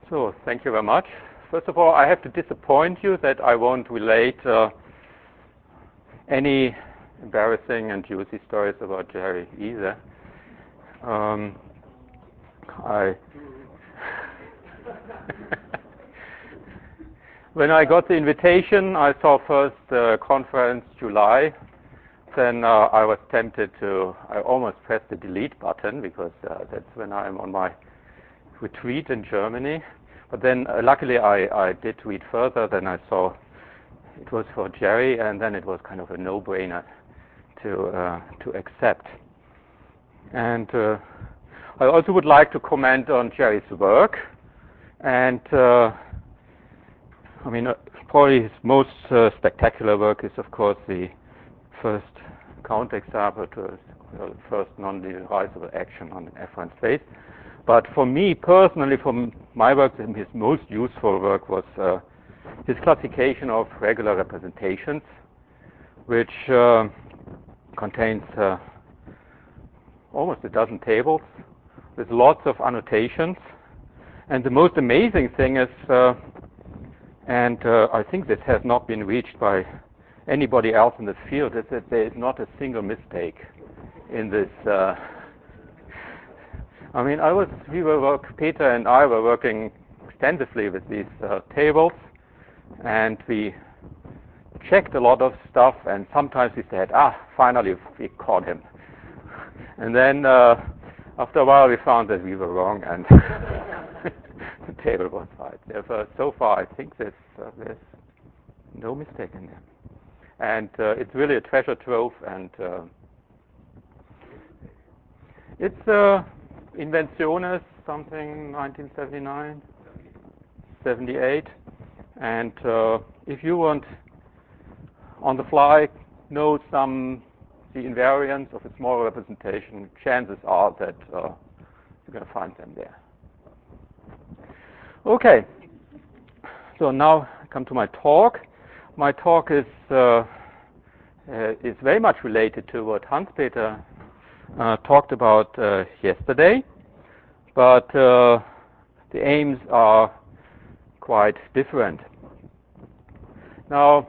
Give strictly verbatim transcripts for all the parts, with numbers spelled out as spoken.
So, thank you very much. First of all, I have to disappoint you that I won't relate uh, any embarrassing and juicy stories about Jerry either. Um, I when I got the invitation, I saw first the conference July. Then uh, I was tempted to, I almost pressed the delete button because uh, that's when I'm on my retreat in Germany. But then uh, luckily I, I did read further. Then I saw it was for Jerry, and then it was kind of a no-brainer to uh, to accept. And uh, I also would like to comment on Jerry's work. And uh, I mean, uh, probably his most uh, spectacular work is, of course, the first counterexample to uh, the first non-linearizable action on an afferent space. But for me personally, from my work, his most useful work was uh, his classification of regular representations, which uh, contains uh, almost a dozen tables with lots of annotations. And the most amazing thing is, uh, and uh, I think this has not been reached by anybody else in the field, is that there is not a single mistake in this. Uh, I mean, I was, we were work, Peter and I were working extensively with these uh, tables, and we checked a lot of stuff, and sometimes we said, ah, finally we caught him. And then uh, after a while we found that we were wrong, and the table was right. Therefore, so far I think there's, uh, there's no mistake in there. And uh, it's really a treasure trove, and uh, it's uh, Inventiones, something nineteen seventy-nine, seventy-eight. And uh, if you want on the fly know some the invariants of a small representation, chances are that uh, you're going to find them there. Okay, so now I come to my talk. My talk is uh, uh, is very much related to what Hans-Peter uh, talked about uh, yesterday, but uh, the aims are quite different. Now,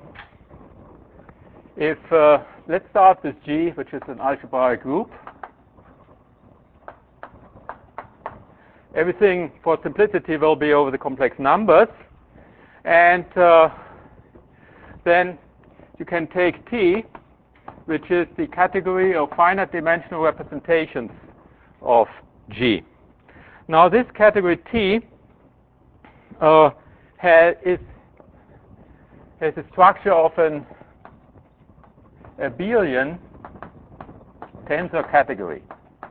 if uh, let's start with G, which is an algebraic group. Everything for simplicity will be over the complex numbers, and uh, then you can take T, which is the category of finite dimensional representations of G. Now this category T uh, has, is, has a structure of an abelian tensor category.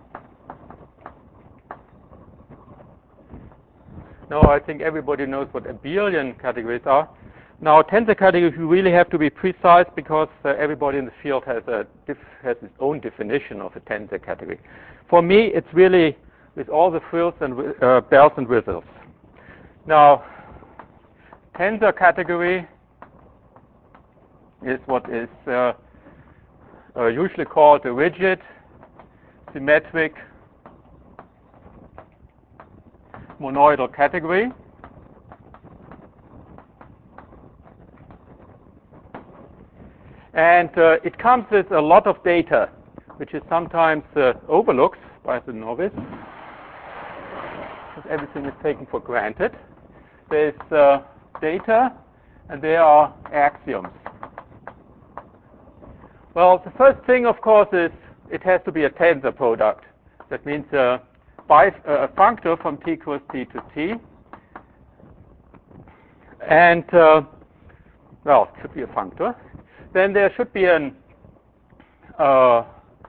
Now I think everybody knows what abelian categories are. Now, tensor categories, you really have to be precise because uh, everybody in the field has a diff has its own definition of a tensor category. For me, it's really with all the frills and uh, bells and whistles. Now, tensor category is what is uh, uh, usually called a rigid, symmetric, monoidal category. And uh, it comes with a lot of data, which is sometimes uh, overlooked by the novice, because everything is taken for granted. There's uh, data, and there are axioms. Well, the first thing, of course, is it has to be a tensor product. That means uh, by, uh, a functor from t equals t to t. And, uh, well, it should be a functor. Then there should be an uh,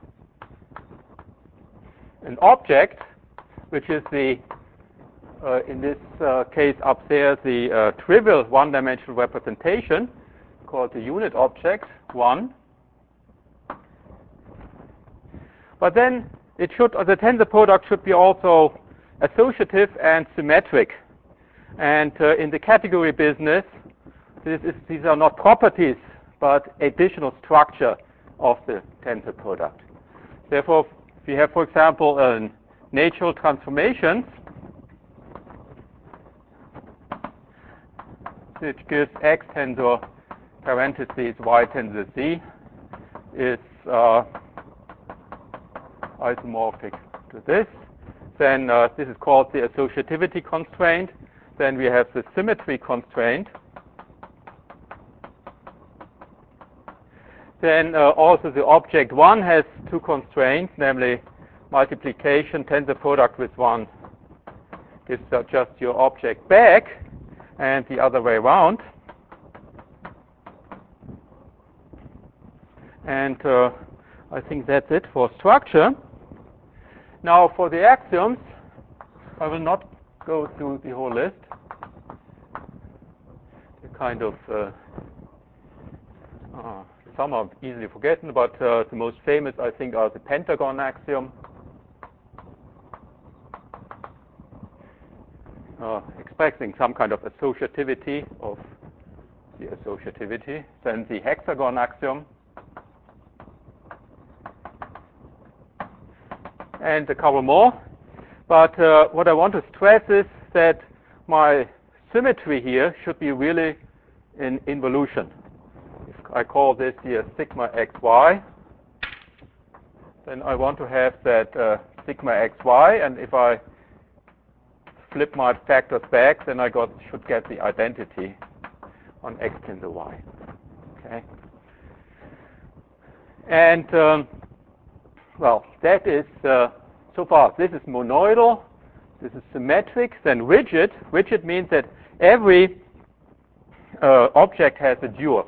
an object, which is the uh, in this uh, case up there the uh, trivial one-dimensional representation called the unit object one. But then it should uh, the tensor product should be also associative and symmetric. And uh, in the category business, this is, these are not properties, but additional structure of the tensor product. Therefore, if we have, for example, a natural transformations, which gives X tensor parentheses Y tensor Z, is uh, isomorphic to this. Then uh, this is called the associativity constraint. Then we have the symmetry constraint. Then uh, also the object one has two constraints, namely multiplication, tensor product with one gives uh, just your object back, and the other way around. And uh, I think that's it for structure. Now for the axioms, I will not go through the whole list. They're kind of uh, uh, some are easily forgotten, but uh, the most famous, I think, are the pentagon axiom, uh, expressing some kind of associativity of the associativity. Then the hexagon axiom, and a couple more. But uh, what I want to stress is that my symmetry here should be really in involution. If I call this here sigma xy, then I want to have that uh, sigma xy, and if I flip my factors back, then I got should get the identity on x tensor y. Okay. And um, well, that is uh, so far. This is monoidal. This is symmetric. Then rigid. Rigid means that every uh, object has a dual.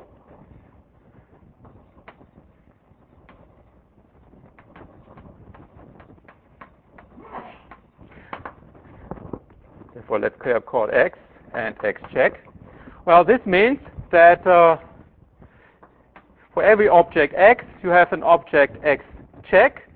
Therefore, let's call X and X check. Well, this means that uh, for every object X, you have an object X check,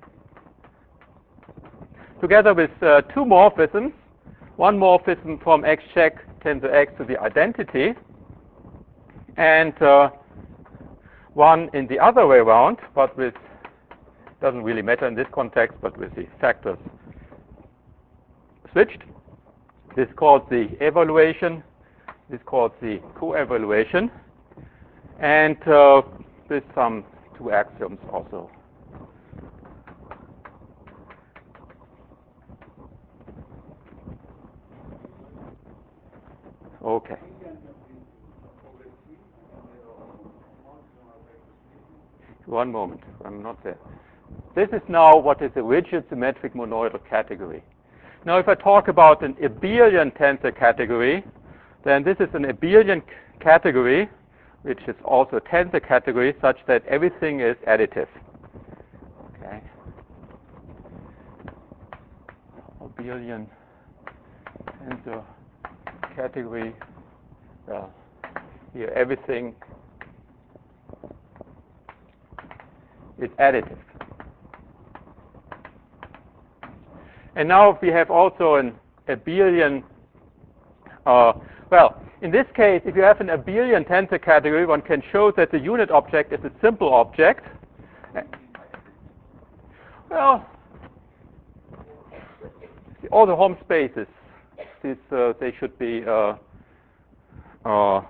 together with uh, two morphisms. One morphism from X check tensor X to the identity, and uh, one in the other way around, but with doesn't really matter in this context, but with the factors switched. This is called the evaluation. This is called the co-evaluation, and uh, with some two axioms also. Okay. One moment, I'm not there. This is now what is a rigid symmetric monoidal category. Now if I talk about an abelian tensor category, then this is an abelian category, which is also a tensor category, such that everything is additive. Okay. Abelian tensor category, well, here everything is additive. And now we have also an abelian, uh, well, in this case, if you have an abelian tensor category, one can show that the unit object is a simple object. Well, all the Hom spaces, these, uh, they should be uh, uh,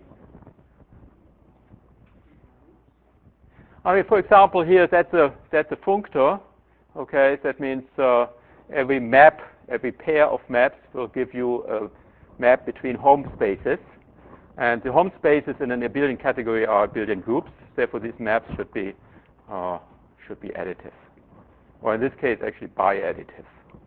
I mean, for example, here that's a that's a functor. Okay, that means uh, every map, every pair of maps will give you a map between Hom spaces, and the Hom spaces in an abelian category are abelian groups. Therefore, these maps should be uh, should be additive, or in this case, actually bi-additive.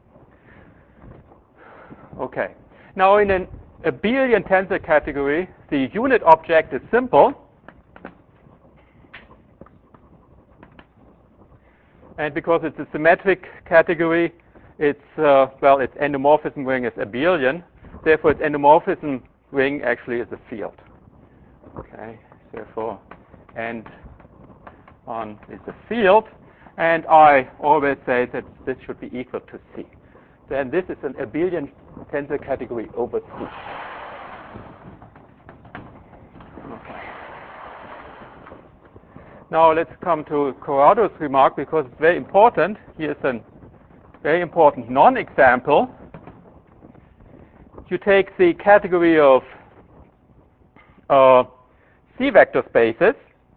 Okay. Now, in an abelian tensor category, the unit object is simple. And because it's a symmetric category, its uh, well, its endomorphism ring is abelian. Therefore, its endomorphism ring actually is a field. Okay. Therefore, N on is a field, and I always say that this should be equal to C. Then this is an abelian tensor category over C. Okay. Now let's come to Corrado's remark, because it's very important. Here's a very important non-example. You take the category of uh, C vector spaces,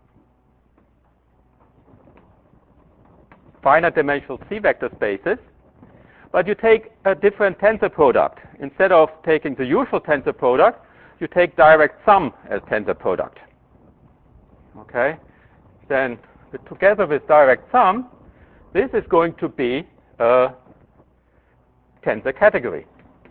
finite dimensional C vector spaces, but you take a different tensor product. Instead of taking the usual tensor product, you take direct sum as tensor product. Okay? Then together with direct sum, this is going to be a tensor category.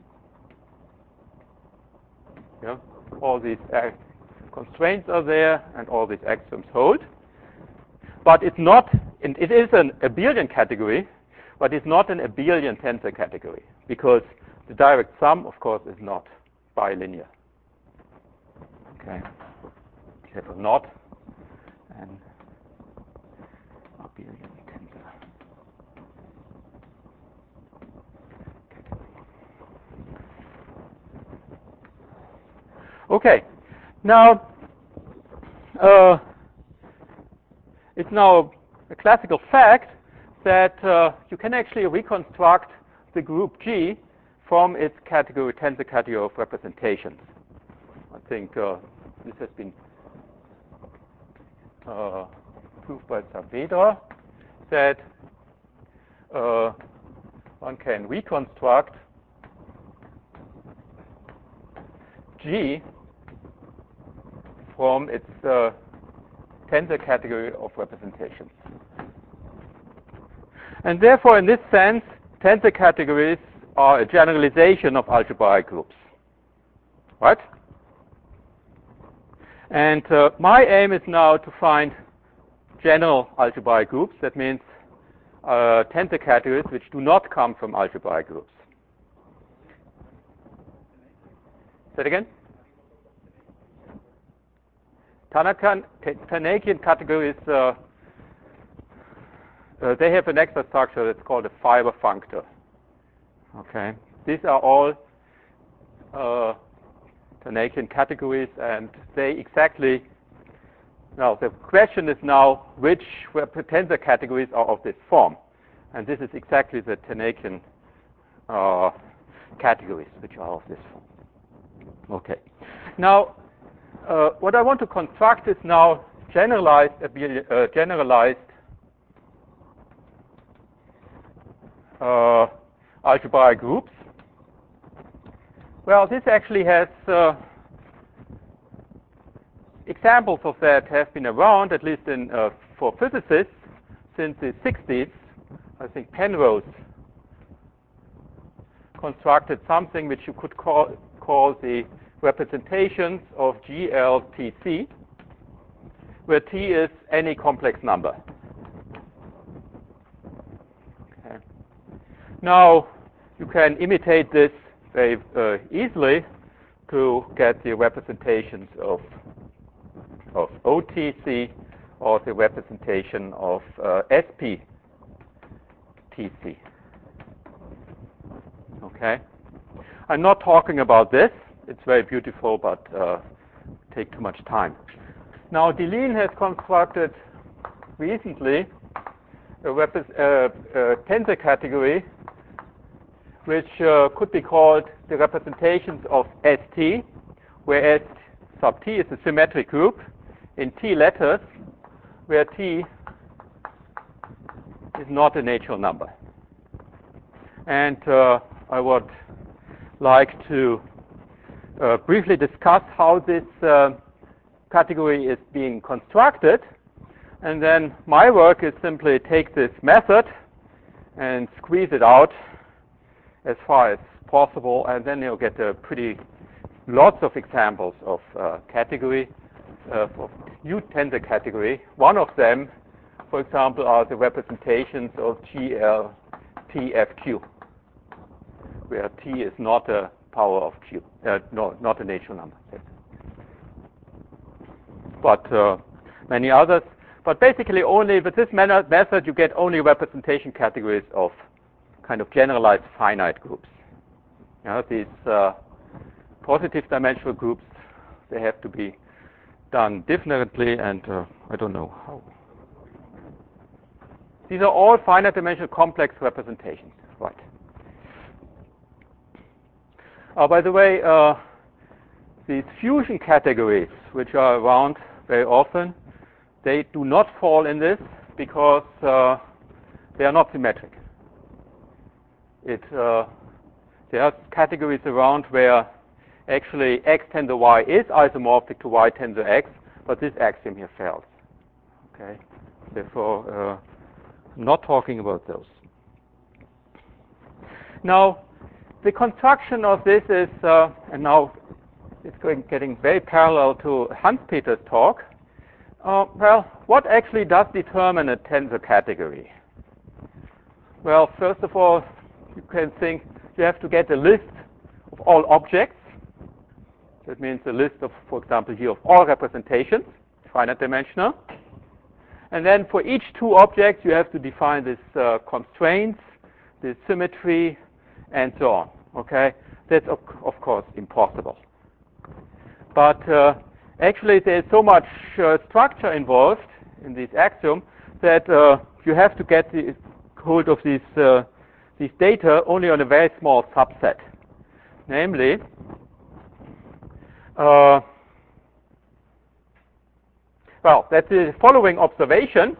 Yeah? All these uh, constraints are there and all these axioms hold. But it's not, it is an abelian category, but it's not an abelian tensor category because the direct sum, of course, is not bilinear. Okay? Except not an abelian tensor category. Okay. Now, uh, it's now a classical fact that uh, you can actually reconstruct the group G from its category, tensor category of representations. I think uh, this has been uh, proved by Saavedra that uh, one can reconstruct G from its uh, tensor category of representations. And therefore, in this sense, tensor categories are a generalization of algebraic groups. Right? And uh, my aim is now to find general algebraic groups. That means uh, tensor categories which do not come from algebraic groups. Say it again? Tanakan, Tanakian categories, uh, uh, they have an extra structure that's called a fiber functor. Okay, these are all uh, Tanakian categories, and they exactly. Now the question is now which tensor categories are of this form, and this is exactly the Tanakian uh, categories which are of this form. Okay, now. Uh, what I want to construct is now generalized, uh, generalized uh, algebraic groups. Well, this actually has uh, examples of that have been around, at least in uh, for physicists, since the sixties. I think Penrose constructed something which you could call call the representations of G L T C, where T is any complex number. Okay. Now, you can imitate this very uh, easily to get the representations of, of O T C or the representation of uh, S P T C. Okay. I'm not talking about this. It's very beautiful, but uh, take too much time. Now, Deligne has constructed recently a, uh, a tensor category which uh, could be called the representations of S T, where S sub T is a symmetric group in T letters, where T is not a natural number. And uh, I would like to Uh, briefly discuss how this uh, category is being constructed, and then my work is simply take this method and squeeze it out as far as possible, and then you'll get a pretty lots of examples of uh, category uh, of new tensor category. One of them, for example, are the representations of G L T F Q, where T is not a power of Q, uh, no, not a natural number. But uh, many others. But basically, only with this method, you get only representation categories of kind of generalized finite groups. Yeah, these uh, positive dimensional groups, they have to be done differently, and uh, I don't know how. These are all finite dimensional complex representations, right? Uh, by the way, uh, these fusion categories, which are around very often, they do not fall in this because uh, they are not symmetric. It, uh, there are categories around where actually x tensor y is isomorphic to y tensor x, but this axiom here fails. Okay, therefore, uh, I'm not talking about those. Now, the construction of this is, uh, and now it's going, getting very parallel to Hans-Peter's talk. Uh, well, what actually does determine a tensor category? Well, first of all, you can think you have to get a list of all objects. That means a list of, for example, here of all representations, finite dimensional. And then for each two objects, you have to define this uh, constraints, this symmetry, and so on. Okay, that's of, of course impossible. But uh, actually, there's so much uh, structure involved in this axiom that uh, you have to get the hold of these uh, these data only on a very small subset, namely. Uh, well, that's the following observation.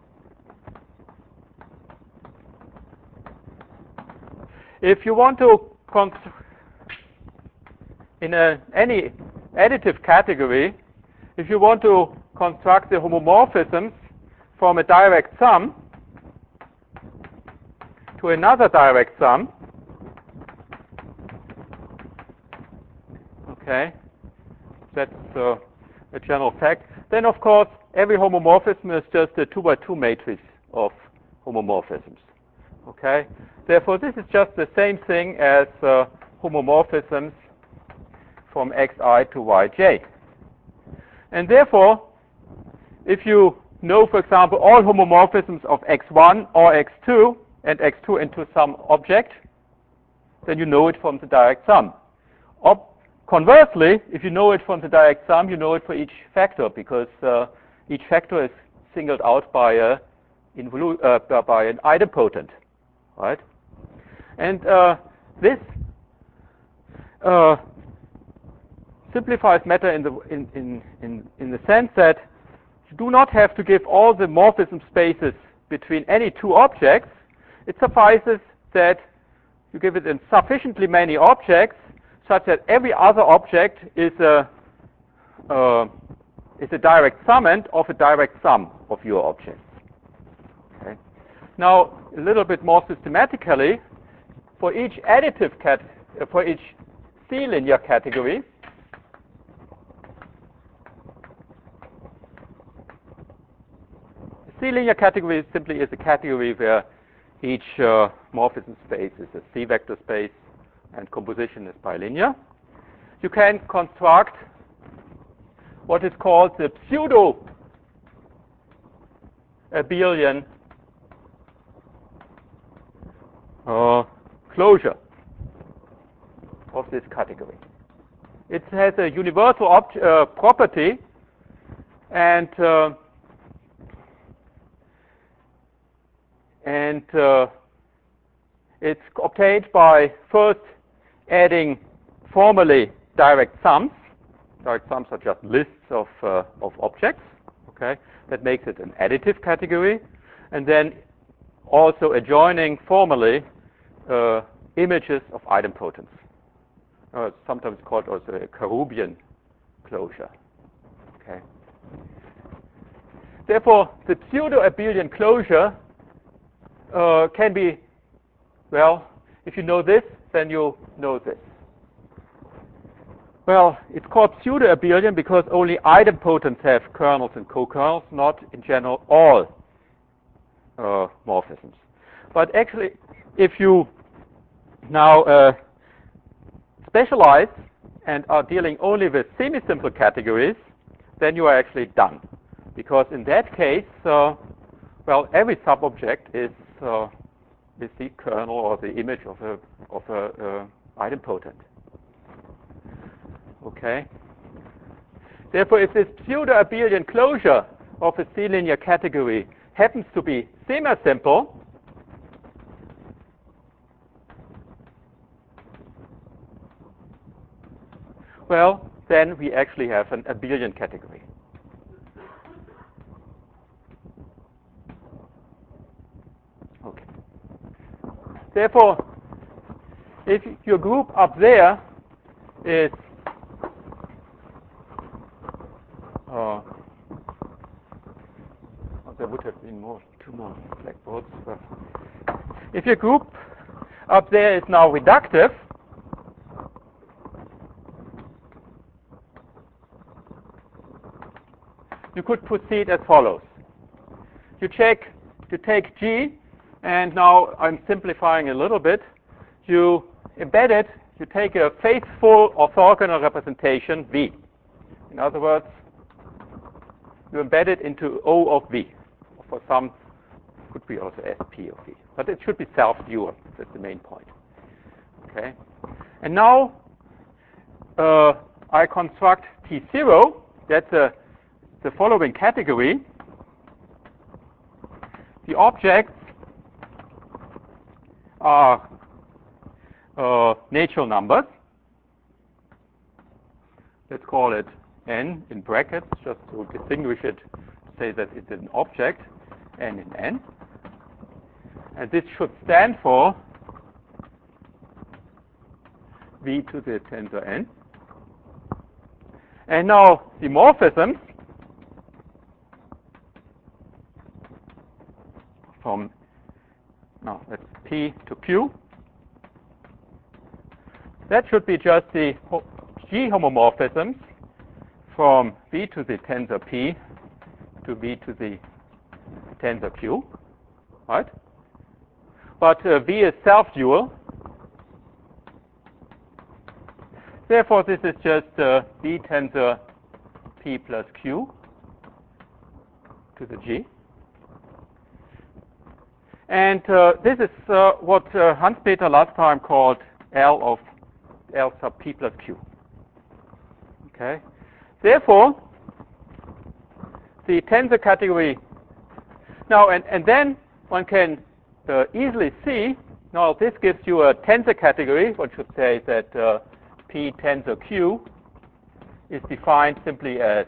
If you want to, in a, any additive category, if you want to construct the homomorphisms from a direct sum to another direct sum, okay, that's uh, a general fact, then of course every homomorphism is just a two by two matrix of homomorphisms. Okay, therefore this is just the same thing as uh, homomorphisms from xi to yj. And therefore, if you know, for example, all homomorphisms of x one or x two and x two into some object, then you know it from the direct sum. Ob Conversely, if you know it from the direct sum, you know it for each factor, because uh, each factor is singled out by a involu uh, by an idempotent, right? And uh, this uh, simplifies matter in the in, in in in the sense that you do not have to give all the morphism spaces between any two objects. It suffices that you give it in sufficiently many objects, such that every other object is a uh, is a direct summand of a direct sum of your objects. Okay. Now, a little bit more systematically, for each additive cat, uh, for each C-linear category, C-linear category simply is a category where each uh, morphism space is a C-vector space and composition is bilinear. You can construct what is called the pseudo-abelian uh, closure of this category. It has a universal uh, property, and uh, and uh, it's obtained by first adding formally direct sums. Direct sums are just lists of uh, of objects. Okay, that makes it an additive category, and then also adjoining formally uh, images of idempotents. Uh, sometimes called also a Karoubian closure. Okay. Therefore, the pseudo-abelian closure uh, can be, well, if you know this, then you know this. Well, it's called pseudo-abelian because only idempotents have kernels and co-kernels, not in general all uh, morphisms. But actually, if you now uh, specialize and are dealing only with semi-simple categories, then you are actually done. Because in that case, uh, well, every subobject is uh, is the kernel or the image of a of a uh, idempotent. Okay. Therefore, if this pseudo-abelian closure of a C-linear category happens to be semi-simple, well, then we actually have an abelian category. Okay. Therefore, if your group up there is uh, there would have been more, two more blackboards. But if your group up there is now reductive, you could proceed as follows. You check, you take G, and now I'm simplifying a little bit. You embed it, you take a faithful orthogonal representation, V. In other words, you embed it into O of V. For some, could be also S P of V. But it should be self-dual. That's the main point. Okay. And now uh, I construct T zero. That's a, the following category. The objects are uh, natural numbers. Let's call it N in brackets, just to distinguish it, say that it's an object, N in N. And this should stand for V to the tensor N. And now the morphisms from, now that's P to Q. That should be just the G homomorphisms from V to the tensor P to V to the tensor Q, right? But uh, V is self-dual. Therefore, this is just uh, V tensor P plus Q to the G. And uh, this is uh, what uh, Hans-Peter last time called L of L sub P plus Q. Okay. Therefore, the tensor category. Now, and, and then one can uh, easily see, now this gives you a tensor category. One should say that uh, P tensor Q is defined simply as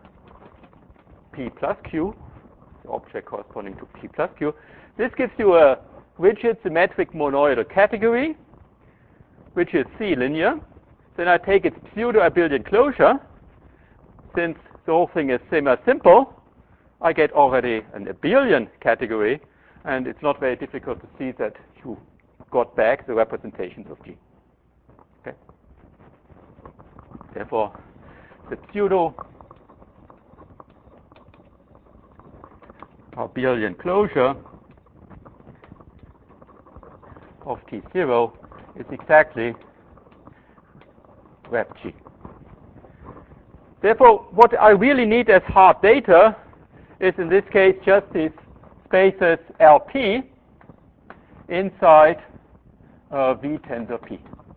P plus Q, the object corresponding to P plus Q. This gives you a rigid symmetric monoidal category, which is C linear. Then I take its pseudo-abelian closure. Since the whole thing is semi-simple, I get already an abelian category, and it's not very difficult to see that you got back the representations of G. Okay. Therefore, the pseudo-abelian closure of T zero is exactly rep G. Therefore, what I really need as hard data is, in this case, just these spaces L P inside uh, V tensor P.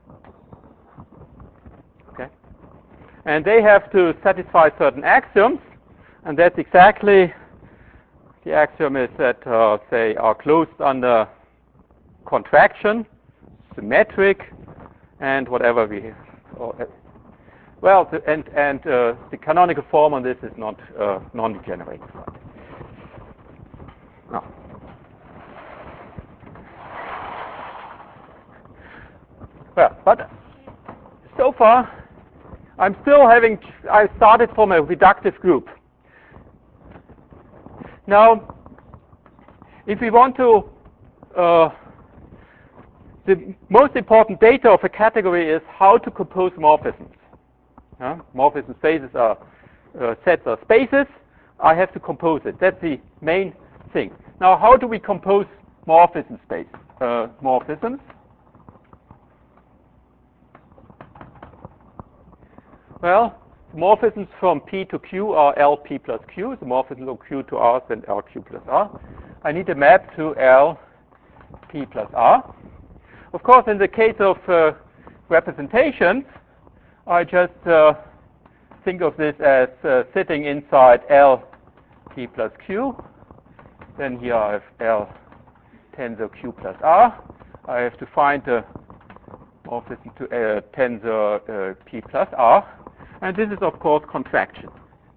Okay, and they have to satisfy certain axioms, and that's exactly the axiom is that uh, they are closed under contraction, symmetric, and whatever we have. Or, well, the, and, and uh, the canonical form on this is not uh, non-degenerate. No. Well, but so far, I'm still having, I started from a reductive group. Now, if we want to, uh, the most important data of a category is how to compose morphisms. Uh, morphism spaces are uh, sets of spaces. I have to compose it. That's the main thing. Now, how do we compose morphism space? Uh, morphisms. Well, morphisms from P to Q are L P plus Q. The morphisms from Q to R and L Q plus R. I need a map to L P plus R. Of course, in the case of uh, representations, I just uh, think of this as uh, sitting inside L P plus Q. Then here I have L tensor Q plus R. I have to find the morphism to uh, tensor uh, P plus R. And this is, of course, contraction.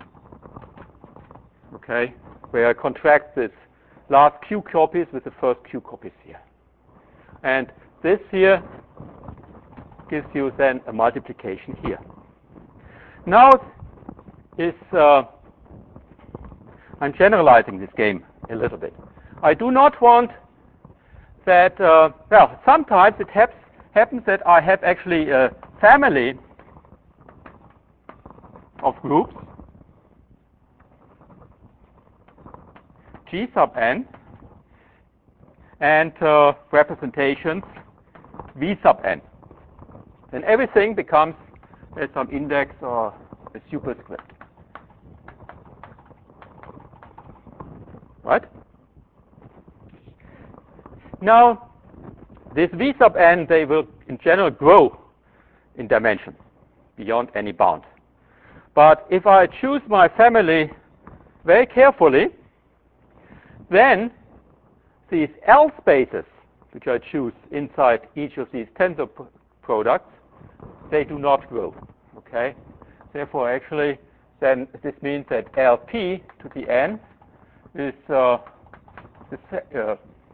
Okay, where I contract this last q copies with the first q copies here. And this here gives you then a multiplication here. Now is uh, I'm generalizing this game a little bit. I do not want that, uh, well, sometimes it haps, happens that I have actually a family of groups, G sub n, and uh, representations V sub n. Then everything becomes uh, some index or a superscript. Right? Now, this V sub n, they will in general grow in dimension beyond any bound. But if I choose my family very carefully, then these L spaces, which I choose inside each of these tensor pr products, they do not grow. Okay? Therefore, actually, then this means that L P to the n is uh, uh,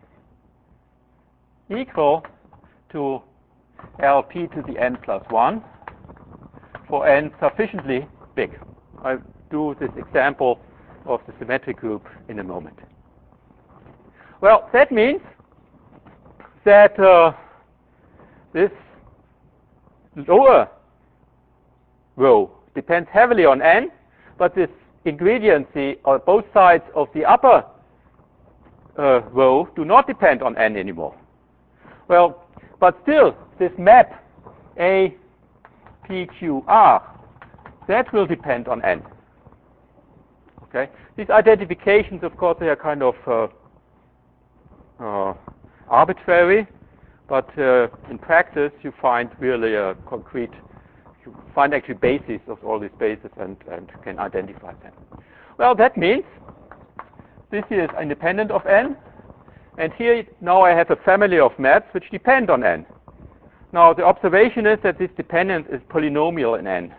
equal to L P to the n plus one for n sufficiently big. I'll do this example of the symmetric group in a moment. Well, that means that uh, this lower row depends heavily on n, but this ingrediency on both sides of the upper uh, row do not depend on n anymore. Well, but still, this map A P Q R, that will depend on n. Okay? These identifications, of course, they are kind of uh, uh, arbitrary, but uh, in practice, you find really a concrete, you find actually bases of all these bases and, and can identify them. Well, that means this is independent of n, and here now I have a family of maps which depend on n. Now, the observation is that this dependence is polynomial in n.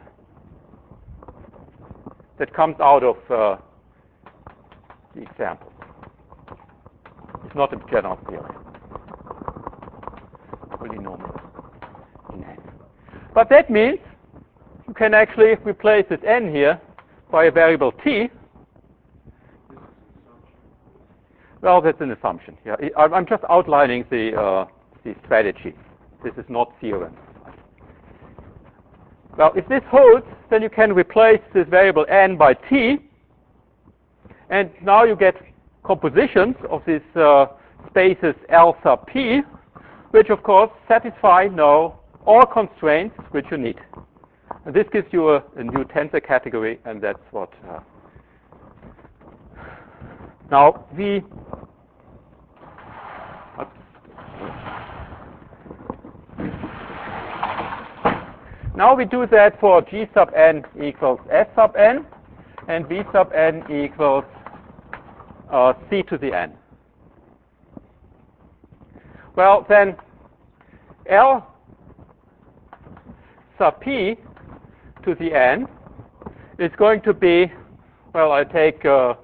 That comes out of uh, the example. It's not a general theory. Polynomial in n. But that means you can actually replace this n here by a variable t. Well, that's an assumption. Yeah, I'm just outlining the, uh, the strategy. This is not theorem. Well, if this holds, then you can replace this variable n by t, and now you get compositions of these uh, spaces L sub p, which of course satisfy now all constraints which you need. And this gives you a, a new tensor category, and that's what. Uh, now we. Now we do that for G sub n equals S sub n, and V sub n equals uh, C to the n. Well, then L sub p to the n is going to be, well, I take uh,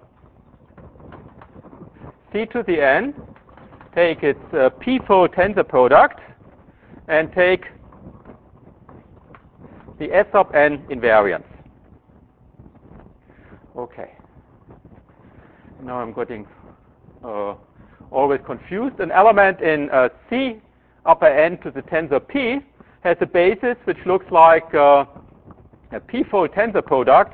C to the n, take its uh, p-fold tensor product, and take the S sub n invariance. Okay. Now I'm getting uh, always confused. An element in uh, C upper n to the tensor p has a basis which looks like uh, a p-fold tensor product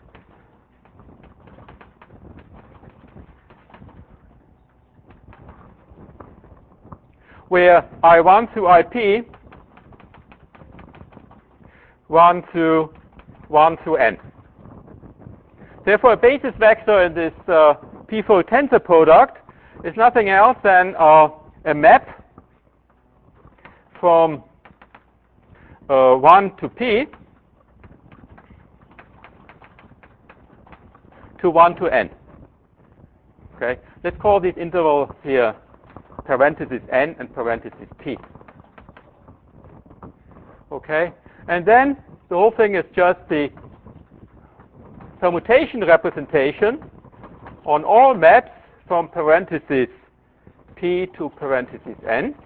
where I one through I P one through one through n. Therefore, a basis vector in this uh, p-fold tensor product is nothing else than uh, a map from uh, one to p to one to n. Okay, let's call these intervals here parenthesis n and parenthesis p. Okay, and then the whole thing is just the permutation representation on all maps from parentheses P to parentheses n.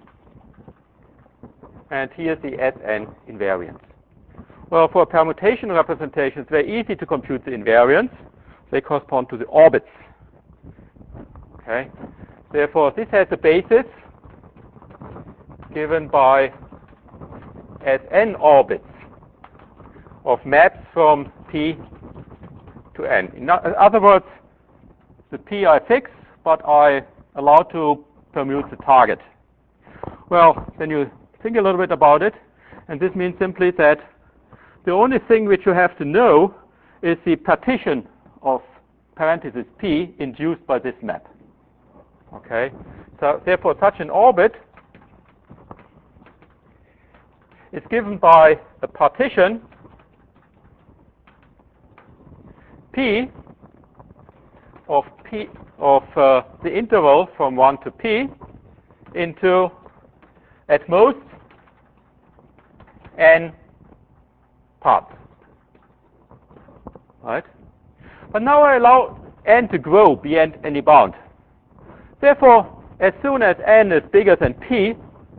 And here's the Sn invariance. Well, for permutation representation, it's very easy to compute the invariance. They correspond to the orbits. Okay. Therefore, this has a basis given by Sn orbits of maps from P to n. In other words, the P I fix, but I allow to permute the target. Well, then you think a little bit about it, and this means simply that the only thing which you have to know is the partition of parentheses P induced by this map. Okay, so therefore such an orbit is given by a partition P of P of uh, the interval from one to P into at most n parts. Right? But now I allow n to grow beyond any bound. Therefore, as soon as n is bigger than P,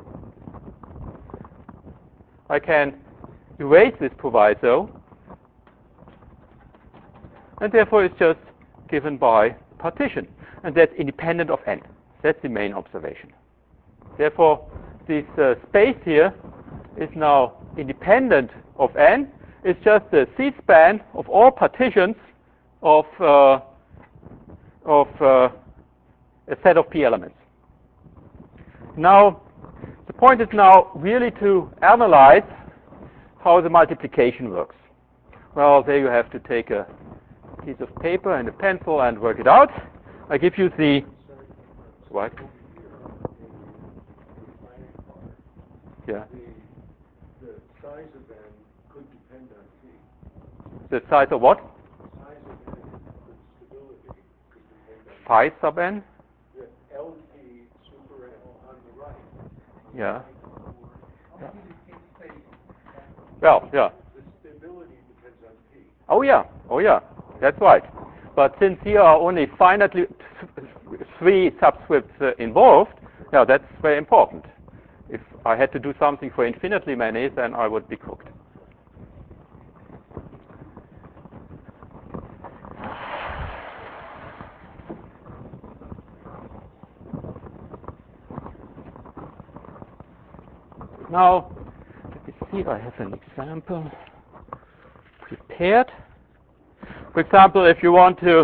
I can erase this proviso, and therefore it's just given by partition, and that's independent of n. That's the main observation. Therefore, this uh, space here is now independent of n. It's just the C-span of all partitions of uh, of uh, a set of P elements. Now, the point is now really to analyze how the multiplication works. Well, there you have to take a piece of paper and a pencil and work it out. I give you the what? Yeah. The, the size of n could depend on P. The size of what? The size of n, the stability could depend on Phi sub n? the L P super n on the right. On Yeah. The right. yeah. Well, yeah. The stability depends on P. Oh yeah, oh yeah, that's right. But since here are only finitely three subscripts uh, involved, yeah, that's very important. If I had to do something for infinitely many, then I would be cooked. Now, let me see, I have an example prepared. For example, if you want to,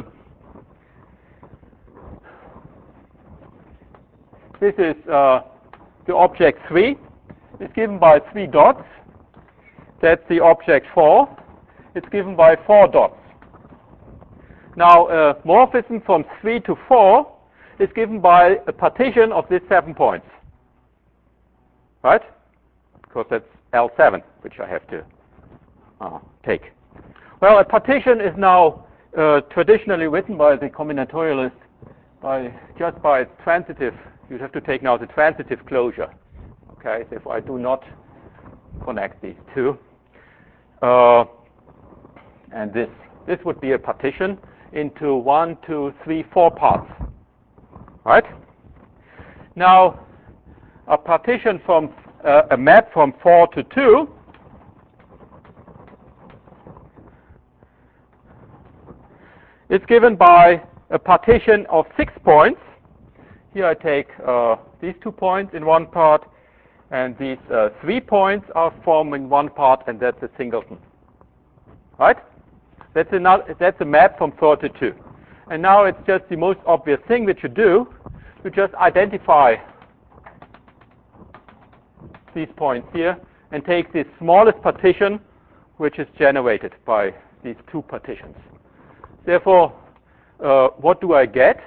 this is uh, the object three. It's given by three dots. That's the object four. It's given by four dots. Now, uh, morphism from three to four is given by a partition of these seven points. Right? Because that's L seven, which I have to uh, take. Well, a partition is now uh, traditionally written by the combinatorialist by just by its transitive. You have to take now the transitive closure. Okay, so if I do not connect these two, uh, and this this would be a partition into one, two, three, four parts. Right? Now, a partition from uh, a map from four to two is given by a partition of six points. Here I take uh, these two points in one part, and these uh, three points are forming one part, and that's a singleton. Right? That's, another, that's a map from four to two. And now it's just the most obvious thing which you do. You just identify these points here and take the smallest partition which is generated by these two partitions. Therefore, uh, what do I get?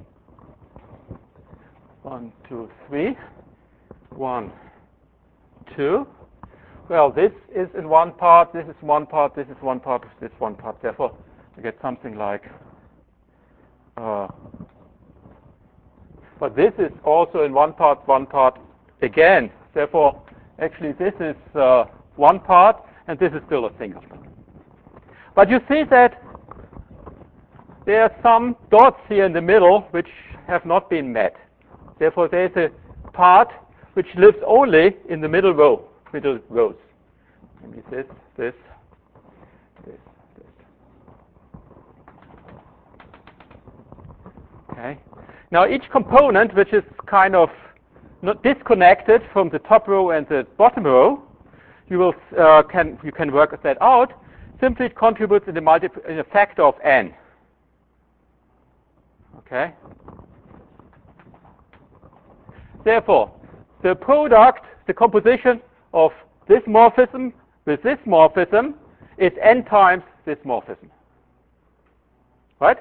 One, two, three. One, two. Well, this is in one part, this is one part, this is one part, this is one part. Therefore, I get something like, uh, but this is also in one part, one part again. Therefore, actually this is uh, one part, and this is still a singleton. But you see that there are some dots here in the middle which have not been met. Therefore, there's a part which lives only in the middle row, middle rows. Maybe this, this, this, this. Okay. Now, each component, which is kind of not disconnected from the top row and the bottom row, you will uh, can you can work that out. Simply, it contributes in a multi in a factor of n. Okay. Therefore, the product, the composition of this morphism with this morphism is n times this morphism. Right?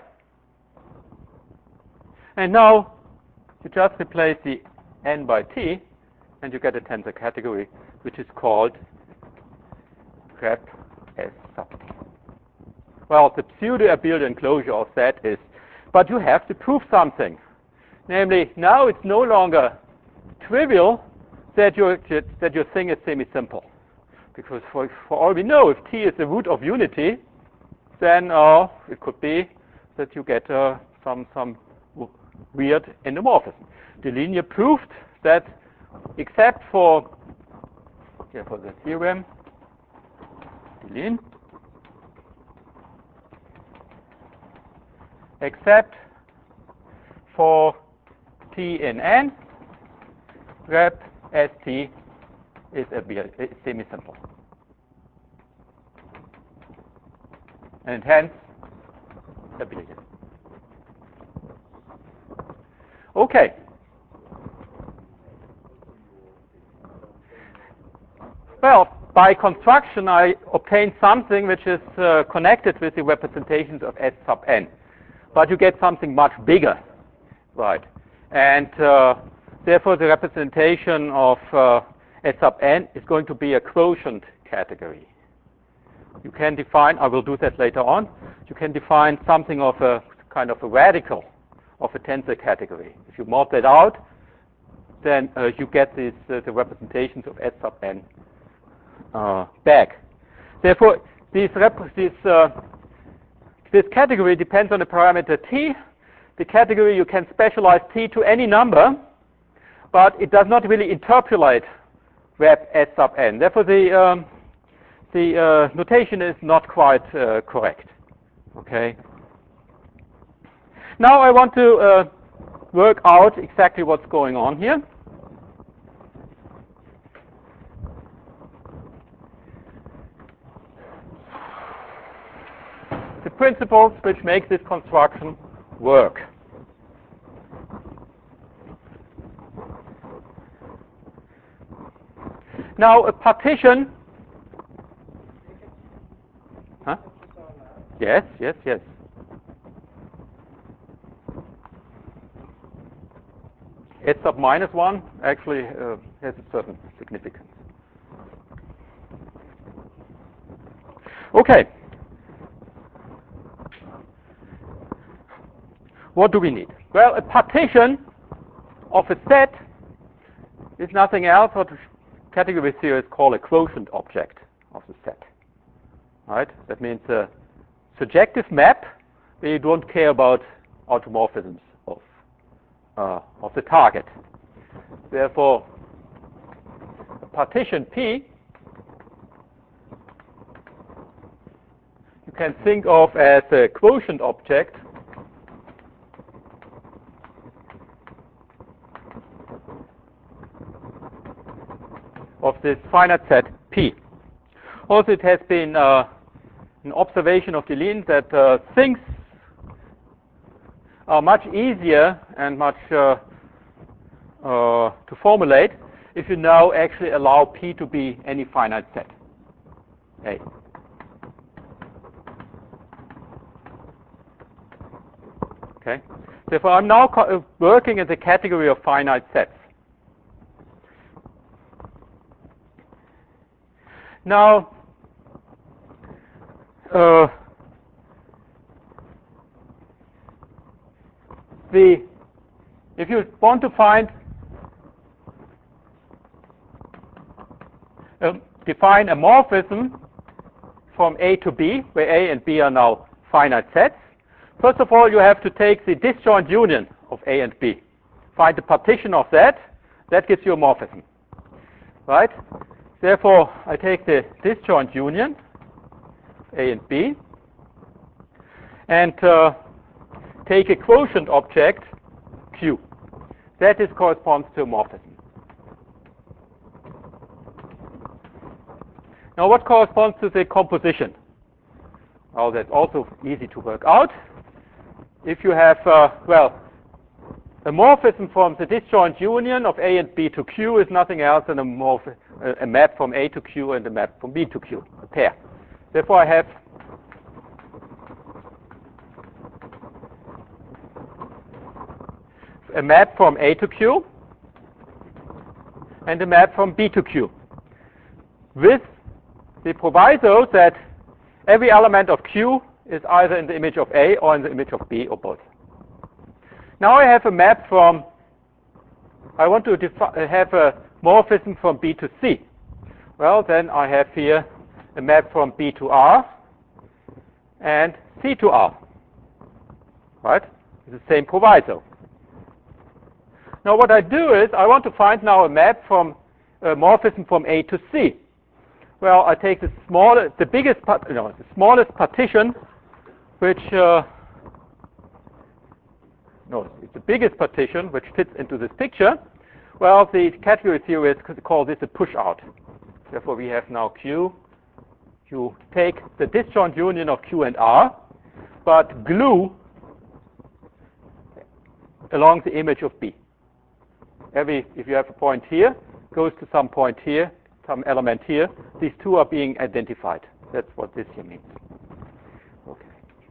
And now you just replace the n by t, and you get a tensor category, which is called grep S sub t. Well, the pseudo-abelian closure of that is, but you have to prove something. Namely, now it's no longer trivial that your, that your thing is semi-simple. Because for, for all we know, if t is the root of unity, then uh, it could be that you get uh, some, some weird endomorphism. Deligne proved that except for, yeah, for the theorem, Deligne, except for t in n, grep St is a semi-simple. And hence, abelian. Okay. Well, by construction, I obtain something which is uh, connected with the representations of S sub n. But you get something much bigger, right? And uh, therefore, the representation of uh, S sub n is going to be a quotient category. You can define, I will do that later on, you can define something of a kind of a radical of a tensor category. If you mod that out, then uh, you get this, uh, the representations of S sub n uh, back. Therefore, this, rep this, uh, this category depends on the parameter t. The category, you can specialize t to any number, but it does not really interpolate rep S sub n. Therefore, the, um, the uh, notation is not quite uh, correct. Okay. Now I want to uh, work out exactly what's going on here. The principles which make this construction work. Now a partition. Huh? Yes, yes, yes. S sub minus one actually uh, has a certain significance. Okay. What do we need? Well, a partition of a set is nothing else what category theorists call a quotient object of the set. Right? That means a surjective map where you don't care about automorphisms of, uh, of the target. Therefore, a partition P you can think of as a quotient object of this finite set P. Also, it has been uh, an observation of Deligne that uh, things are much easier and much uh, uh, to formulate if you now actually allow P to be any finite set A. Okay. Therefore, I'm now co working in the category of finite sets. Now, uh, the if you want to find uh, define a morphism from A to B, where A and B are now finite sets. First of all, you have to take the disjoint union of A and B. Find the partition of that. That gives you a morphism. Right? Therefore, I take the disjoint union, A and B, and uh, take a quotient object, Q. That is corresponds to a morphism. Now, what corresponds to the composition? Well, that's also easy to work out. If you have, uh, well, a morphism from the disjoint union of A and B to Q is nothing else than a, morph a map from A to Q and a map from B to Q, a pair. Therefore, I have a map from A to Q and a map from B to Q, with the proviso that every element of Q is either in the image of A or in the image of B or both. Now I have a map from, I want to have a morphism from B to C. Well, then I have here a map from B to R and C to R. Right? It's the same proviso. Now what I do is I want to find now a map from a morphism from A to C. Well, I take the smallest, the biggest, no, the smallest partition, which uh, no, it's the biggest partition which fits into this picture. Well, the category theorists call this a push out. Therefore, we have now Q. You take the disjoint union of Q and R, but glue along the image of B. Every, if you have a point here, goes to some point here, some element here. These two are being identified. That's what this here means. Okay.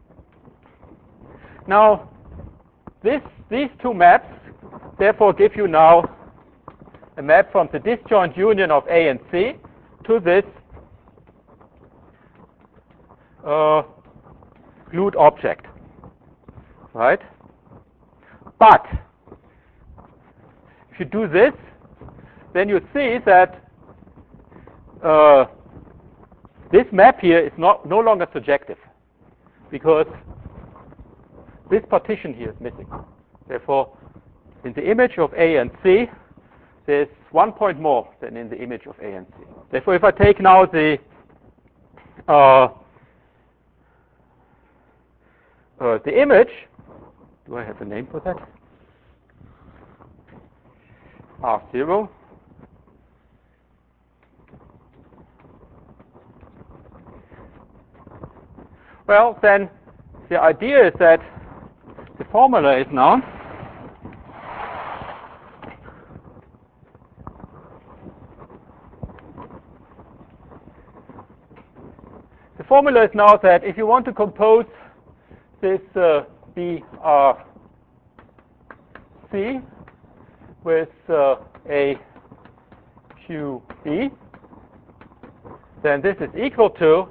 Now, this, these two maps, therefore, give you now a map from the disjoint union of A and C to this uh, glued object. Right? But if you do this, then you see that uh, this map here is not no longer surjective, because this partition here is missing. Therefore, in the image of A and C, there's one point more than in the image of A and C. Therefore, if I take now the uh, uh, the image, do I have a name for that? R zero. Well, then the idea is that the formula is now the formula is now that if you want to compose this uh, B R C with uh, a Q B, then this is equal to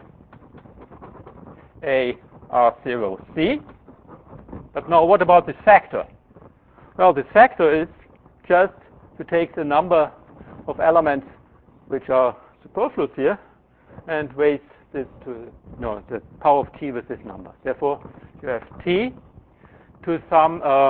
a R zero C. But now what about this factor? Well, this factor is just to take the number of elements which are superfluous here and raise this to no the power of t with this number. Therefore, you have t to some uh,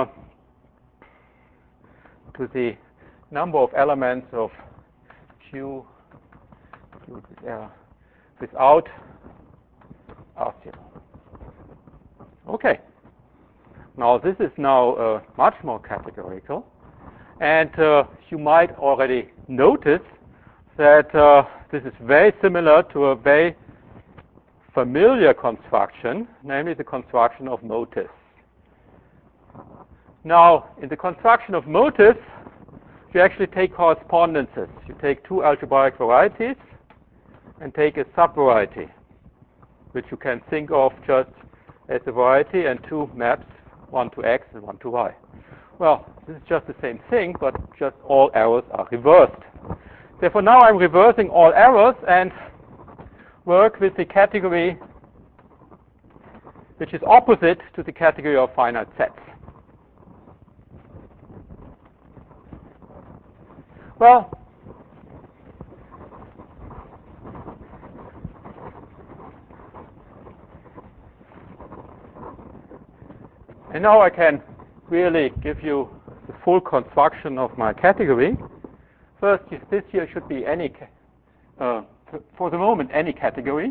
to the number of elements of Q, Q uh, without R zero. Okay. Now this is now uh, much more categorical, and uh, you might already notice that uh, this is very similar to a very familiar construction, namely the construction of motifs. Now, in the construction of motifs, you actually take correspondences. You take two algebraic varieties and take a subvariety, which you can think of just as a variety and two maps, one to x and one to y. Well, this is just the same thing, but just all arrows are reversed. Therefore, now I'm reversing all arrows and work with the category which is opposite to the category of finite sets. Well, And now I can really give you the full construction of my category. First, this here should be any, uh, for the moment, any category.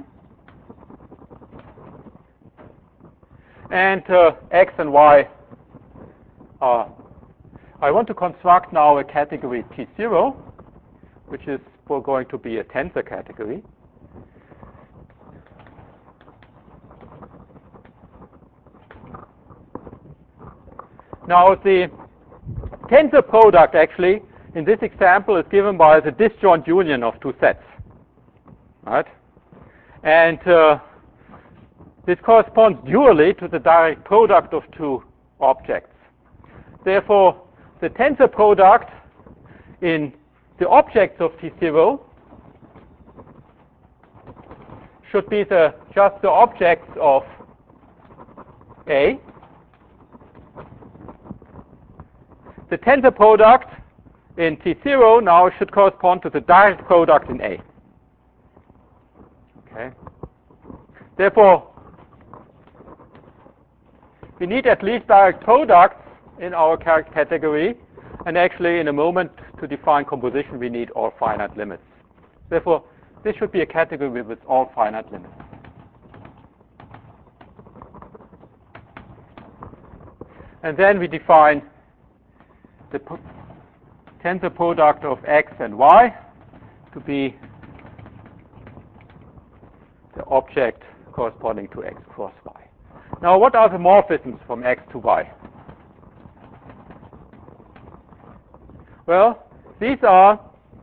And uh, X and Y are, I want to construct now a category T zero, which is for going to be a tensor category. Now the tensor product actually in this example is given by the disjoint union of two sets, right? And uh, this corresponds dually to the direct product of two objects. Therefore, the tensor product in the objects of T zero should be the just the objects of A. The tensor product in T zero now should correspond to the direct product in A. Okay. Therefore, we need at least direct products in our category, and actually in a moment to define composition we need all finite limits. Therefore, this should be a category with all finite limits. And then we define the tensor product of X and Y to be the object corresponding to X cross Y. Now, what are the morphisms from X to Y? Well, these are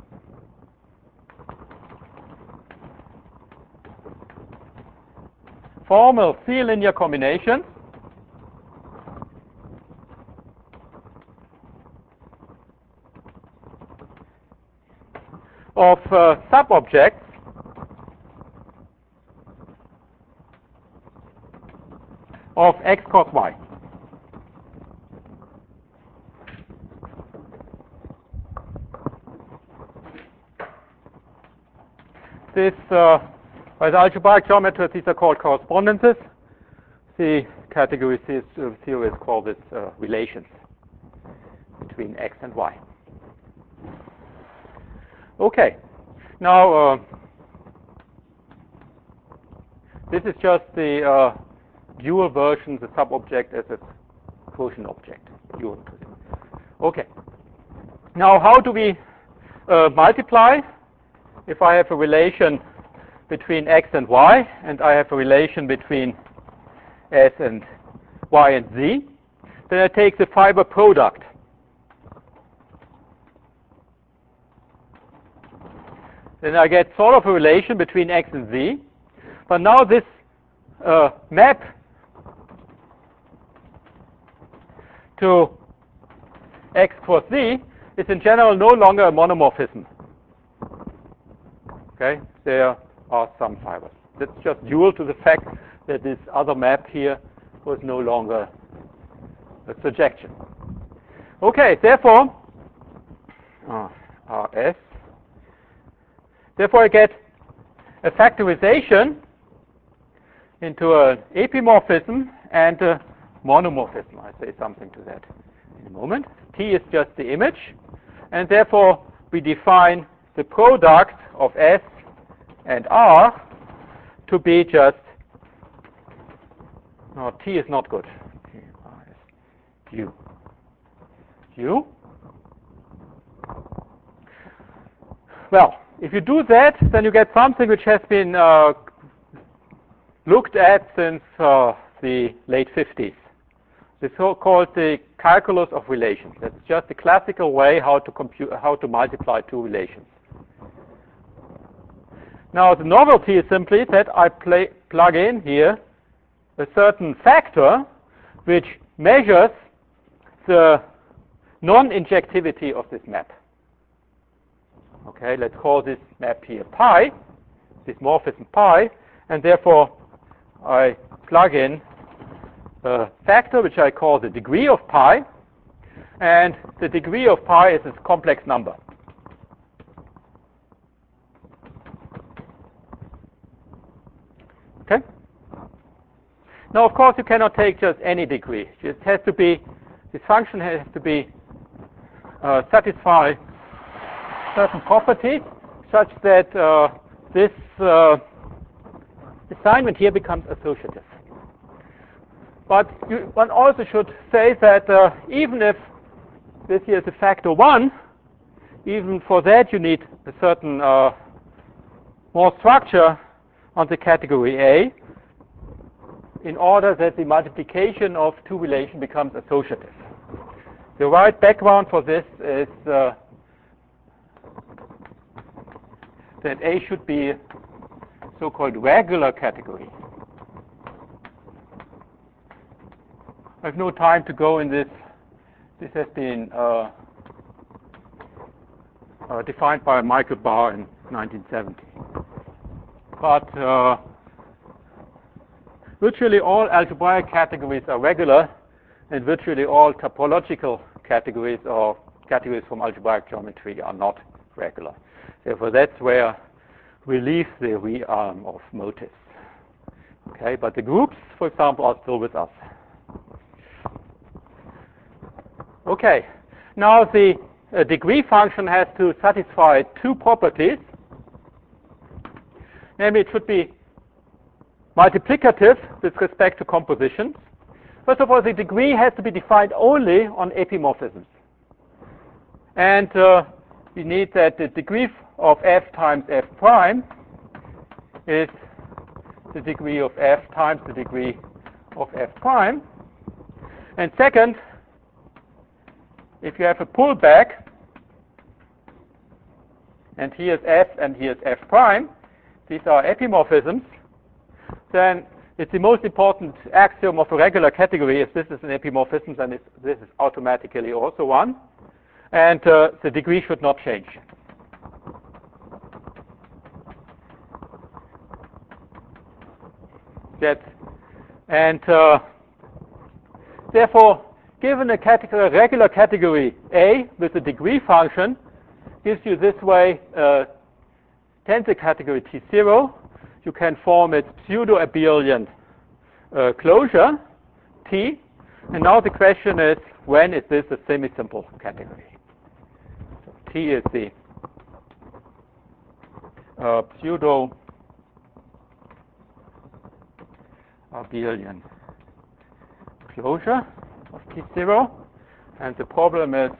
formal C-linear combinations of uh, subobjects of X cross Y. This, uh, by the algebraic geometry, these are called correspondences. The category theory is called this uh, relations between X and Y. Okay, now uh, this is just the uh, dual version, the subobject as a quotient object. Dual. Okay, now how do we uh, multiply? If I have a relation between X and Y, and I have a relation between S and Y and Z, then I take the fiber product. Then I get sort of a relation between X and Z. But now this uh, map to X cross Z is in general no longer a monomorphism. Okay, there are some fibers. That's just due to the fact that this other map here was no longer a surjection. Okay, therefore, uh, R S. Therefore, I get a factorization into an epimorphism and a monomorphism. I'll say something to that in a moment. T is just the image, and therefore we define the product of S and R to be just, no, T is not good. U. U. Well, if you do that, then you get something which has been uh, looked at since uh, the late fifties. This is called the calculus of relations. That's just the classical way how to compute, how to multiply two relations. Now, the novelty is simply that I play, plug in here a certain factor which measures the non-injectivity of this map. Okay, let's call this map here pi, this morphism pi, and therefore I plug in a factor which I call the degree of pi, and the degree of pi is this complex number. Okay? Now, of course, you cannot take just any degree. It has to be, this function has to be uh, satisfy certain properties such that uh, this uh, assignment here becomes associative. But you, one also should say that uh, even if this here is a factor one, even for that you need a certain uh, more structure on the category A in order that the multiplication of two relations becomes associative. The right background for this is uh, that A should be so-called regular category. I have no time to go in this. This has been uh, uh, defined by Michael Barr in nineteen seventy. But uh, virtually all algebraic categories are regular, and virtually all topological categories or categories from algebraic geometry are not regular. Therefore, that's where we leave the realm of motifs. Okay, but the groups, for example, are still with us. Okay, now the uh, degree function has to satisfy two properties. Namely, it should be multiplicative with respect to compositions. First of all, the degree has to be defined only on epimorphisms. And uh, we need that the degree of f times f prime is the degree of f times the degree of f prime. And second, if you have a pullback, and here's f and here's f prime, these are epimorphisms, then it's the most important axiom of a regular category. If this is an epimorphism, then it's, this is automatically also one. And uh, the degree should not change. That, and uh, therefore, given a category, regular category A with a degree function, gives you this way uh, tensor category T zero. You can form its pseudo-abelian uh, closure, T. And now the question is, when is this a semi-simple category? So T is the uh, pseudo-abelian closure of T zero. And the problem is,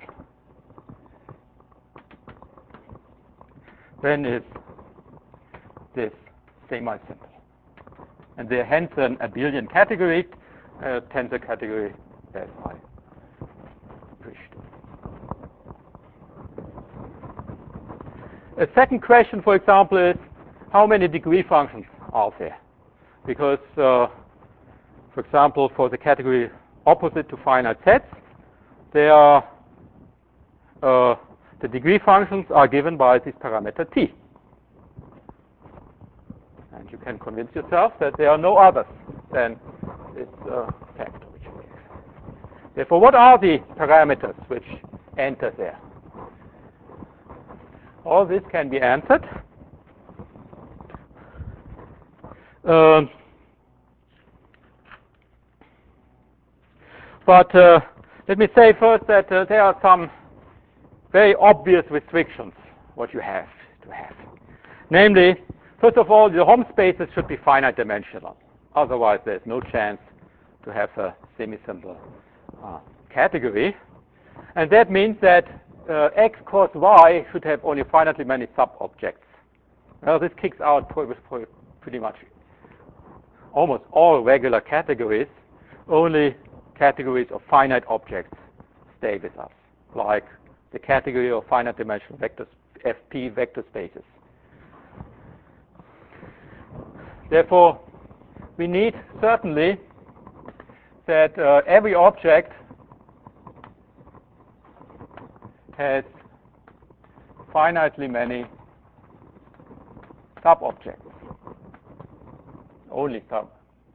when is this semi-simple? And they're hence an abelian category, uh, tensor category as I wished. A second question, for example, is how many degree functions are there? Because, uh, for example, for the category opposite to finite sets, there are uh, the degree functions are given by this parameter t. And you can convince yourself that there are no others than this uh, factor which we have. Therefore, what are the parameters which enter there? All this can be answered. Um, but uh, let me say first that uh, there are some very obvious restrictions what you have to have. Namely, first of all, the Hom spaces should be finite dimensional. Otherwise, there's no chance to have a semi-simple uh, category. And that means that uh, x cross y should have only finitely many sub-objects. Well, this kicks out pretty much almost all regular categories. Only categories of finite objects stay with us, like the category of finite dimensional vectors, F P vector spaces. Therefore, we need certainly that uh, every object has finitely many sub-objects, only sub.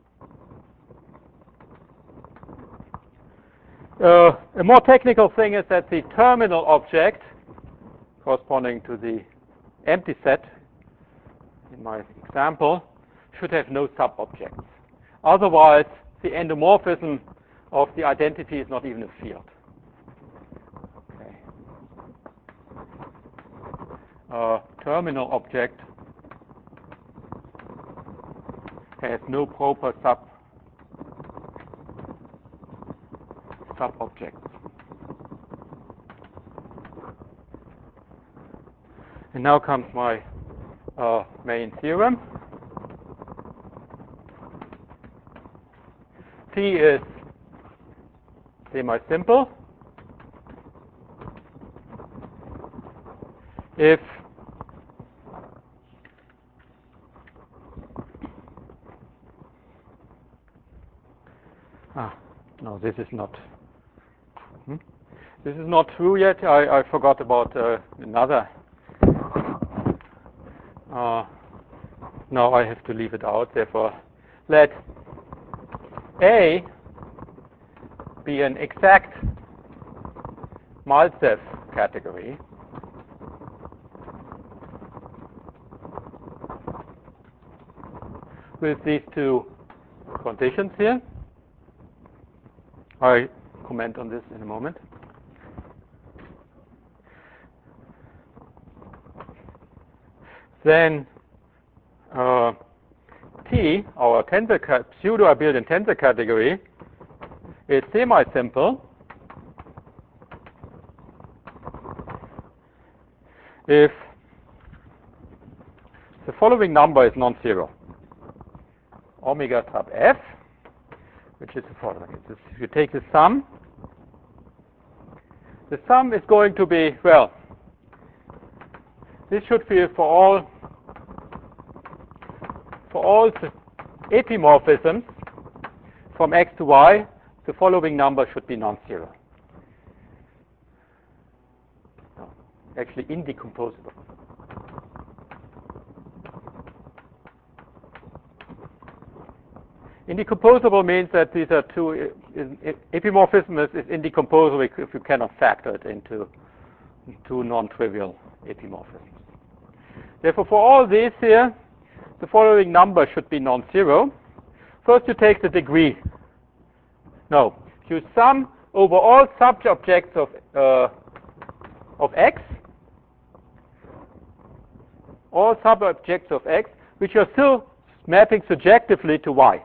Uh, a more technical thing is that the terminal object, corresponding to the empty set in my example, should have no sub-objects. Otherwise, the endomorphism of the identity is not even a field. Okay. Uh, terminal object has no proper sub sub objects. And now comes my uh, main theorem. T is semi-simple if ah no this is not hmm? this is not true yet. I, I forgot about uh, another. Uh, now I have to leave it out. Therefore, let A be an exact Maltsev category with these two conditions here. I comment on this in a moment. Then uh, T, our tensor pseudo-abelian tensor category, is semi-simple if the following number is non-zero. Omega sub f, which is the following. It's, if you take the sum, the sum is going to be, well, this should be for all for all the epimorphisms from x to y, the following number should be non-zero. No, actually indecomposable. Indecomposable means that these are two, epimorphism is, is indecomposable if you cannot factor it into two non-trivial epimorphisms. Therefore, for all these here, the following number should be non-zero. First, you take the degree. No, you sum over all subobjects of uh, of x, all subobjects of x, which are still mapping surjectively to y.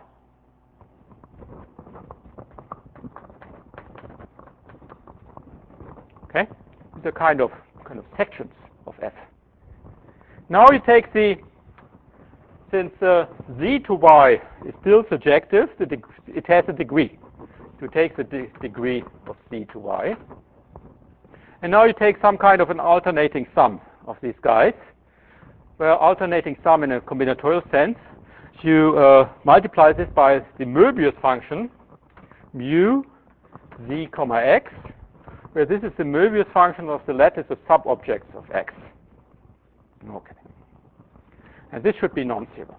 Okay, these are kind of kind of sections of f. Now you take the, since uh, z to y is still surjective, the deg it has a degree. You take the de degree of z to y. And now you take some kind of an alternating sum of these guys. Where alternating sum in a combinatorial sense, you uh, multiply this by the Möbius function, mu z comma x, where this is the Möbius function of the lattice of subobjects of x. Okay. And this should be non-zero.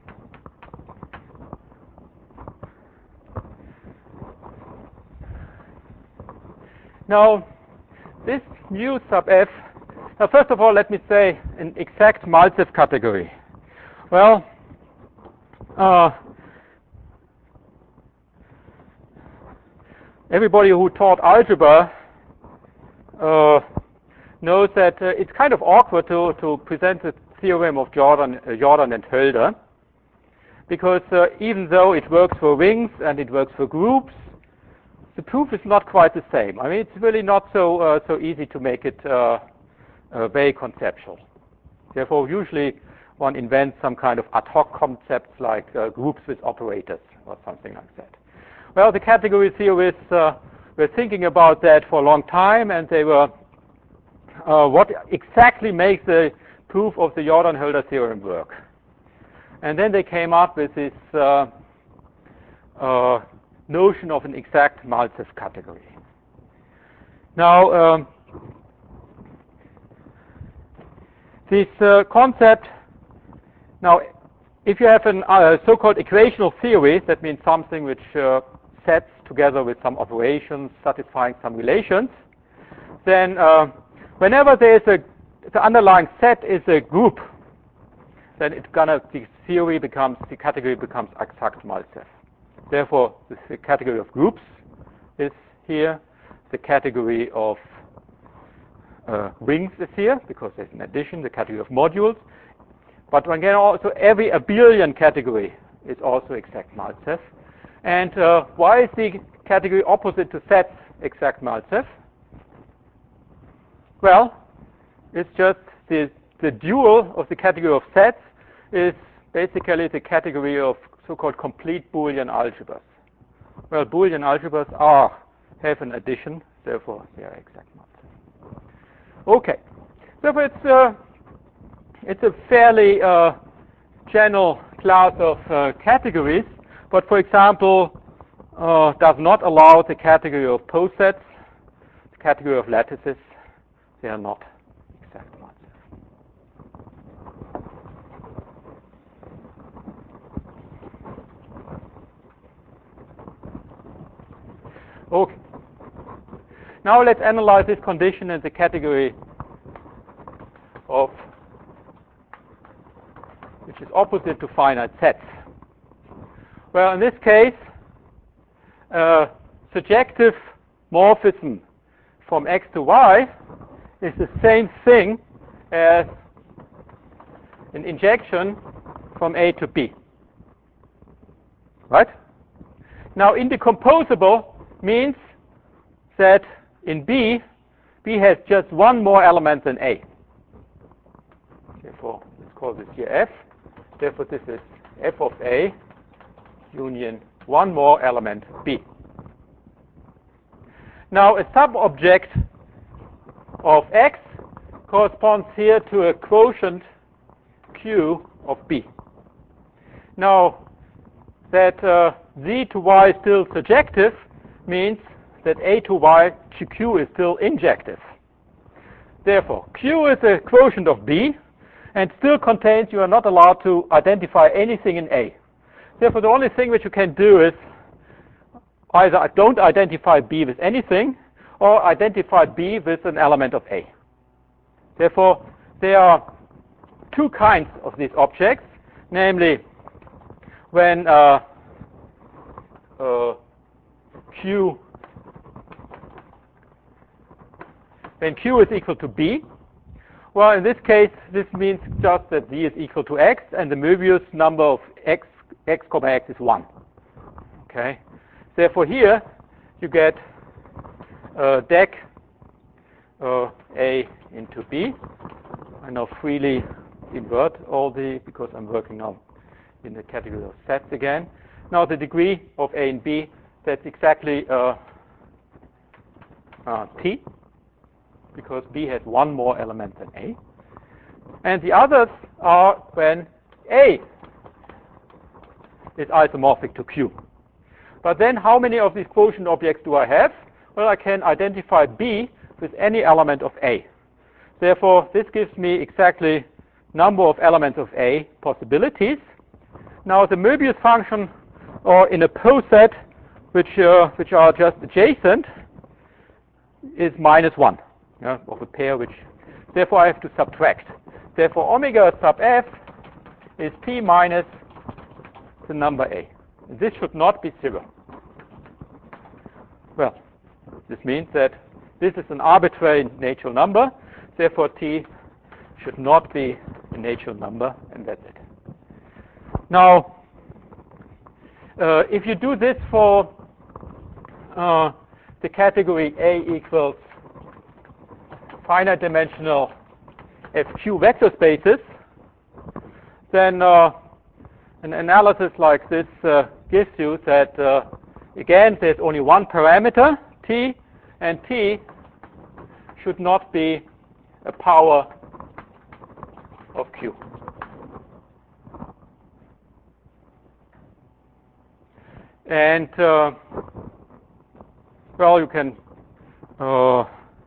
Now, this mu sub f, now first of all, let me say an exact Maltsev category. Well, uh, everybody who taught algebra uh, knows that uh, it's kind of awkward to, to present the theorem of Jordan, uh, Jordan and Hölder, because uh, even though it works for rings and it works for groups, the proof is not quite the same. I mean, it's really not so uh, so easy to make it uh, uh, very conceptual. Therefore, usually one invents some kind of ad hoc concepts like uh, groups with operators or something like that. Well, the category theorists uh, were thinking about that for a long time, and they were uh, what exactly makes the proof of the Jordan-Hölder theorem work. And then they came up with this uh, uh, notion of an exact Maltsev category. Now, um, this uh, concept, now, if you have a uh, so-called equational theory, that means something which uh, sets together with some operations satisfying some relations, then uh, whenever there is a, the underlying set is a group, then it's gonna, the theory becomes, the category becomes exact Maltsev. Therefore, the category of groups is here. The category of uh, rings is here, because there's an addition, the category of modules. But again, also every abelian category is also exact Maltsev. And uh, why is the category opposite to sets exact Maltsev? Well, it's just the, the dual of the category of sets is basically the category of so-called complete Boolean algebras. Well, Boolean algebras are have an addition, therefore they are exact Maltsev. Okay, therefore it's uh, it's a fairly uh, general class of uh, categories, but for example, uh, does not allow the category of posets, the category of lattices. They are not exact Maltsev. Okay. Now let's analyze this condition in the category of which is opposite to finite sets. Well, in this case, uh, surjective morphism from X to Y is the same thing as an injection from A to B. Right? Now, indecomposable means that in B, B has just one more element than A. Therefore, let's call this here F. Therefore, this is F of A union one more element B. Now, a sub-object of X corresponds here to a quotient Q of B. Now, that uh, Z to Y is still surjective means that A to Y to Q is still injective. Therefore, Q is a quotient of B and still contains, you are not allowed to identify anything in A. Therefore, the only thing which you can do is either don't identify B with anything or identify B with an element of A. Therefore, there are two kinds of these objects, namely when uh, uh, Q when Q is equal to B. Well, in this case, this means just that Z is equal to X, and the Möbius number of X, X comma X is one. Okay. Therefore, here you get uh, dec uh, A into B. I now freely invert all the, because I'm working now in the category of sets again. Now the degree of A and B, that's exactly uh, uh, T, because B has one more element than A. And the others are when A is isomorphic to Q. But then how many of these quotient objects do I have? Well, I can identify B with any element of A. Therefore, this gives me exactly number of elements of A possibilities. Now, the Möbius function, or in a poset, which uh, which are just adjacent, is minus one, yeah, of a pair which. Therefore, I have to subtract. Therefore, omega sub F is P minus the number A. This should not be zero. Well, this means that this is an arbitrary natural number. Therefore, T should not be a natural number, and that's it. Now, uh, if you do this for uh, the category A equals finite dimensional F Q vector spaces, then uh, an analysis like this uh, gives you that, uh, again, there's only one parameter, T, and T should not be a power of Q. And, uh, well, you can uh,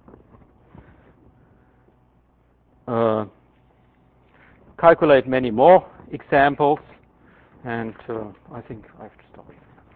uh, calculate many more examples, and uh, I think I have to stop here.